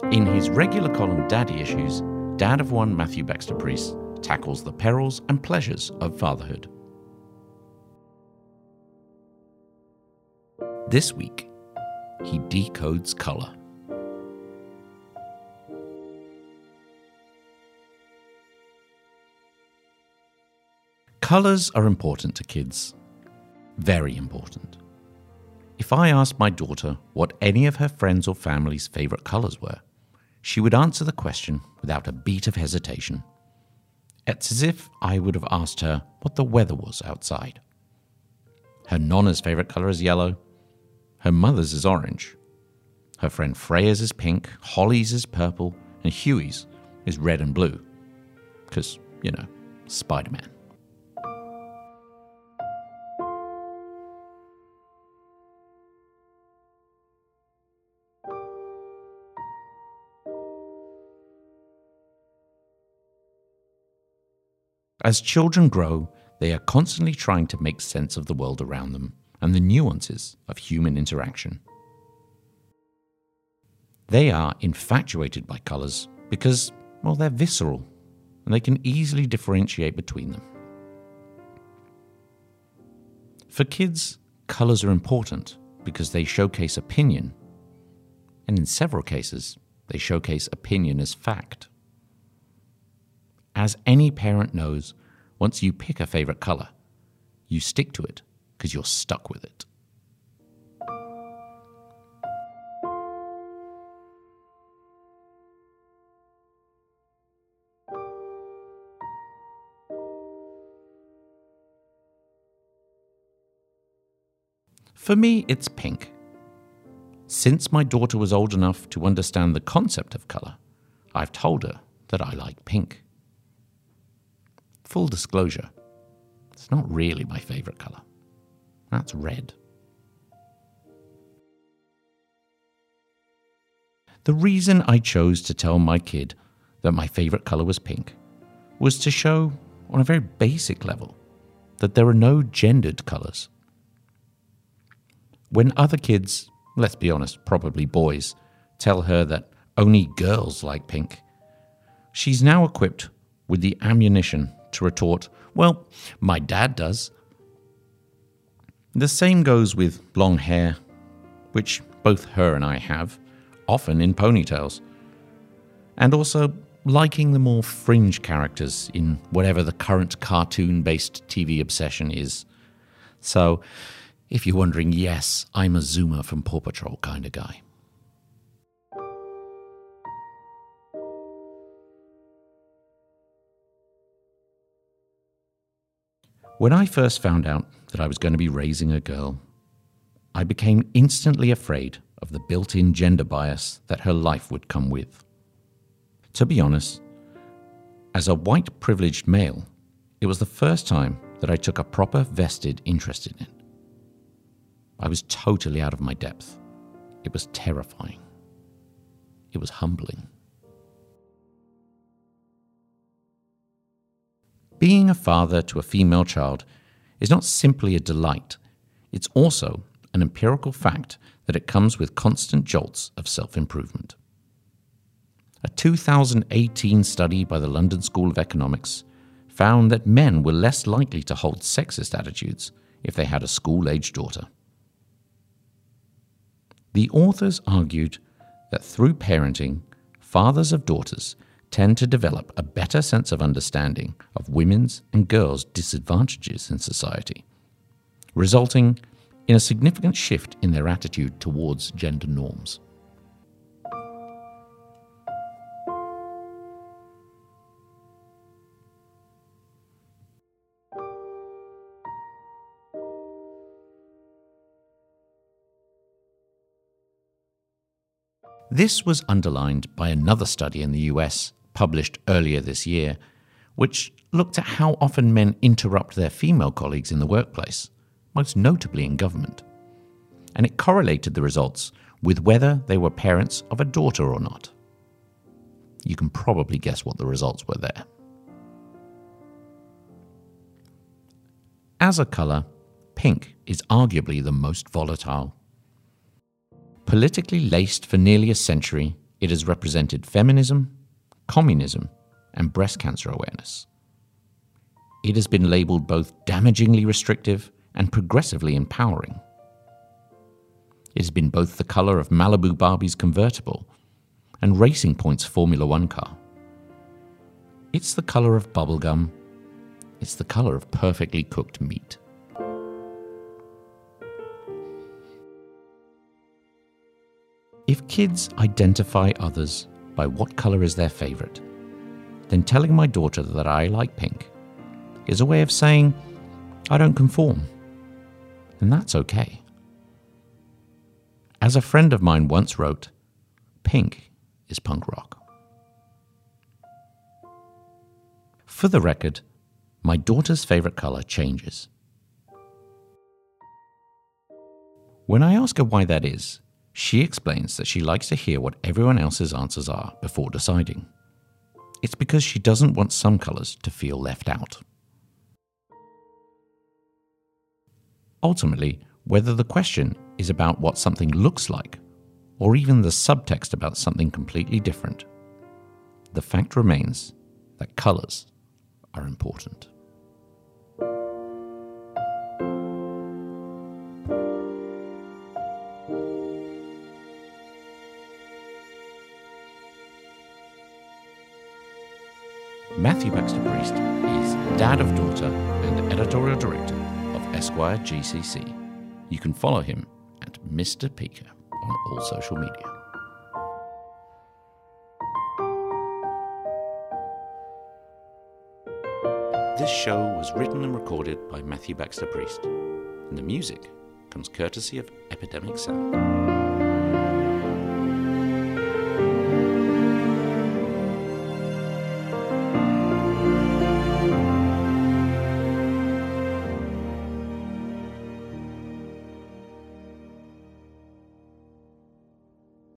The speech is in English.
In his regular column Daddy Issues, Dad of One Matthew Baxter Priest tackles the perils and pleasures of fatherhood. This week, he decodes colour. Colours are important to kids. Very important. If I asked my daughter what any of her friends or family's favourite colours were, she would answer the question without a beat of hesitation. It's as if I would have asked her what the weather was outside. Her nonna's favourite colour is yellow. Her mother's is orange. Her friend Freya's is pink, Holly's is purple, and Huey's is red and blue. Because, Spider-Man. As children grow, they are constantly trying to make sense of the world around them and the nuances of human interaction. They are infatuated by colours because, they're visceral and they can easily differentiate between them. For kids, colours are important because they showcase opinion, and in several cases, they showcase opinion as fact. As any parent knows, once you pick a favourite colour, you stick to it because you're stuck with it. For me, it's pink. Since my daughter was old enough to understand the concept of colour, I've told her that I like pink. Full disclosure, it's not really my favourite colour. That's red. The reason I chose to tell my kid that my favourite colour was pink was to show, on a very basic level, that there are no gendered colours. When other kids, let's be honest, probably boys, tell her that only girls like pink, she's now equipped with the ammunition to retort, well, my dad does. The same goes with long hair, which both her and I have, often in ponytails, and also liking the more fringe characters in whatever the current cartoon-based TV obsession is. So, if you're wondering, yes, I'm a Zoomer from Paw Patrol kind of guy. When I first found out that I was going to be raising a girl, I became instantly afraid of the built-in gender bias that her life would come with. To be honest, as a white privileged male, it was the first time that I took a proper vested interest in it. I was totally out of my depth. It was terrifying. It was humbling. Being a father to a female child is not simply a delight, it's also an empirical fact that it comes with constant jolts of self-improvement. A 2018 study by the London School of Economics found that men were less likely to hold sexist attitudes if they had a school-aged daughter. The authors argued that through parenting, fathers of daughters tend to develop a better sense of understanding of women's and girls' disadvantages in society, resulting in a significant shift in their attitude towards gender norms. This was underlined by another study in the US published earlier this year, which looked at how often men interrupt their female colleagues in the workplace, most notably in government. And it correlated the results with whether they were parents of a daughter or not. You can probably guess what the results were there. As a colour, pink is arguably the most volatile. Politically laced for nearly a century, It has represented feminism, communism, and breast cancer awareness. It has been labelled both damagingly restrictive and progressively empowering. It has been both the colour of Malibu Barbie's convertible and Racing Point's Formula One car. It's the colour of bubblegum. It's the colour of perfectly cooked meat. If kids identify others by what colour is their favourite, then telling my daughter that I like pink is a way of saying, I don't conform. And that's okay. As a friend of mine once wrote, pink is punk rock. For the record, my daughter's favourite colour changes. When I ask her why that is, she explains that she likes to hear what everyone else's answers are before deciding. It's because she doesn't want some colours to feel left out. Ultimately, whether the question is about what something looks like, or even the subtext about something completely different, the fact remains that colours are important. Matthew Baxter Priest is dad of daughter and editorial director of Esquire GCC. You can follow him at Mr. Pika on all social media. This show was written and recorded by Matthew Baxter Priest, and the music comes courtesy of Epidemic Sound.